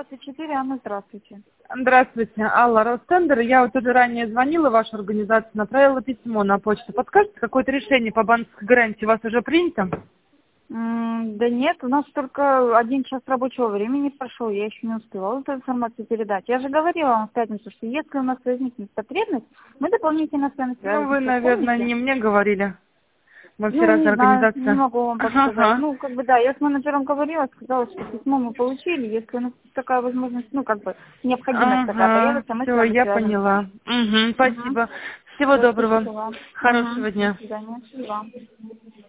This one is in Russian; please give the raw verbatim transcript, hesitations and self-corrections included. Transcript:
двадцать четыре, Анна, здравствуйте. Здравствуйте, Алла, Ростендер. Я вот уже ранее звонила в вашу организацию, направила письмо на почту. Подскажете, какое-то решение по банковской гарантии у вас уже принято? М, Да нет, у нас только один час рабочего времени прошел, я еще не успевала эту информацию передать. Я же говорила вам в пятницу, что если у нас возникнет потребность, мы дополнительно с вами Ну, вы, свяжемся. наверное, Помните? не мне говорили. Мы все Ну, разные не знаю, не организации. могу вам подсказать. Ага. Ну, как бы да, я с менеджером говорила, сказала, что письмо мы получили, если у нас такая возможность, ну, как бы, необходимость такая Ага. появится, мы с Все, вами я свяжемся. поняла. Угу, Угу. спасибо. Всего Все, доброго. спасибо вам. Угу. Хорошего До дня. свидания. И вам.